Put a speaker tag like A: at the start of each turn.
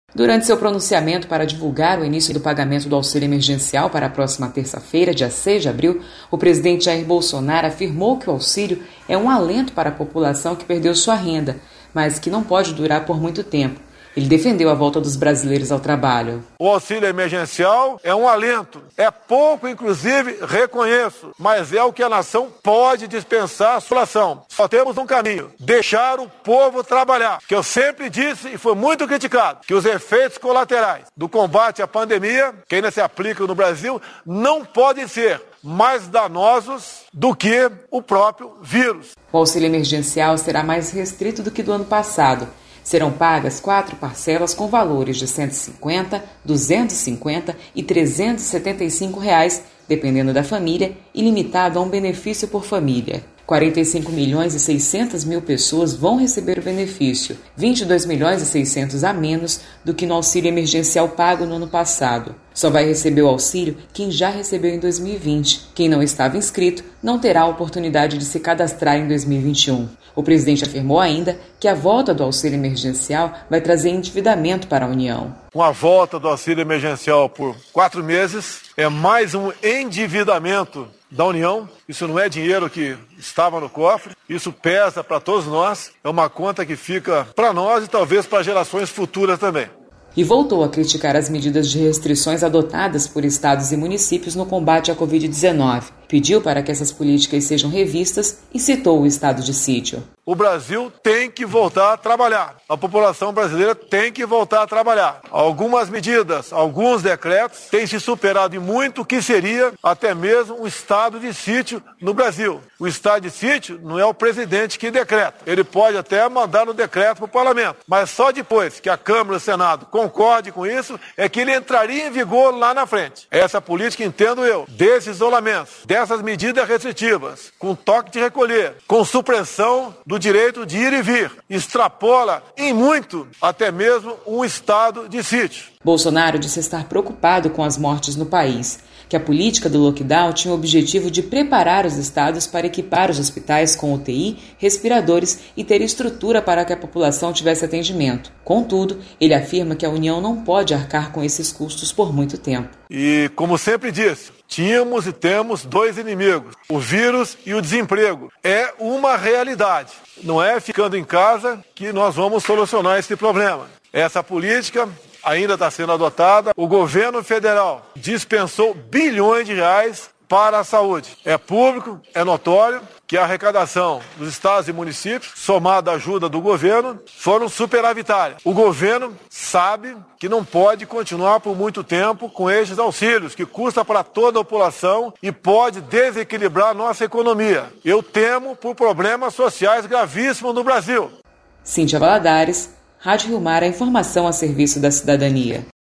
A: Durante seu pronunciamento para divulgar o início do pagamento do auxílio emergencial para a próxima terça-feira, dia 6 de abril, o presidente Jair Bolsonaro afirmou que o auxílio é um alento para a população que perdeu sua renda, mas que não pode durar por muito tempo. Ele defendeu a volta dos brasileiros ao trabalho.
B: O auxílio emergencial é um alento. É pouco, inclusive, reconheço, mas é o que a nação pode dispensar à população. Só temos um caminho: deixar o povo trabalhar. Que eu sempre disse e foi muito criticado, que os efeitos colaterais do combate à pandemia, que ainda se aplicam no Brasil, não podem ser mais danosos do que o próprio vírus.
A: O auxílio emergencial será mais restrito do que do ano passado. Serão pagas 4 parcelas com valores de R$ 150, R$ 250 e R$ 375, dependendo da família, e limitado a um benefício por família. 45.600.000 pessoas vão receber o benefício, 22.600.000 a menos do que no auxílio emergencial pago no ano passado. Só vai receber o auxílio quem já recebeu em 2020. Quem não estava inscrito não terá a oportunidade de se cadastrar em 2021. O presidente afirmou ainda que a volta do auxílio emergencial vai trazer endividamento para a União.
B: Com a volta do auxílio emergencial por 4 meses, é mais um endividamento da União. Isso não é dinheiro que estava no cofre, isso pesa para todos nós, é uma conta que fica para nós e talvez para gerações futuras também.
A: E voltou a criticar as medidas de restrições adotadas por estados e municípios no combate à Covid-19. Pediu para que essas políticas sejam revistas e citou o estado de sítio.
B: O Brasil tem que voltar a trabalhar. A população brasileira tem que voltar a trabalhar. Algumas medidas, alguns decretos têm se superado em muito o que seria até mesmo um estado de sítio no Brasil. O estado de sítio não é o presidente que decreta. Ele pode até mandar no decreto para o parlamento, mas só depois que a Câmara e o Senado concordem com isso é que ele entraria em vigor lá na frente. Essa política, entendo eu, desses isolamentos, dessas medidas restritivas, com toque de recolher, com supressão do direito de ir e vir, extrapola em muito até mesmo um estado de sítio.
A: Bolsonaro disse estar preocupado com as mortes no país, que a política do lockdown tinha o objetivo de preparar os estados para equipar os hospitais com UTI, respiradores e ter estrutura para que a população tivesse atendimento. Contudo, ele afirma que a União não pode arcar com esses custos por muito tempo.
B: E, como sempre disse, tínhamos e temos 2 inimigos, o vírus e o desemprego. É uma realidade. Não é ficando em casa que nós vamos solucionar esse problema. Essa política ainda está sendo adotada. O governo federal dispensou bilhões de reais para a saúde. É público, é notório que a arrecadação dos estados e municípios, somada à ajuda do governo, foram superavitárias. O governo sabe que não pode continuar por muito tempo com estes auxílios, que custa para toda a população e pode desequilibrar nossa economia. Eu temo por problemas sociais gravíssimos no Brasil.
A: Cíntia Valadares, Rádio Rio Mar, a informação a serviço da cidadania.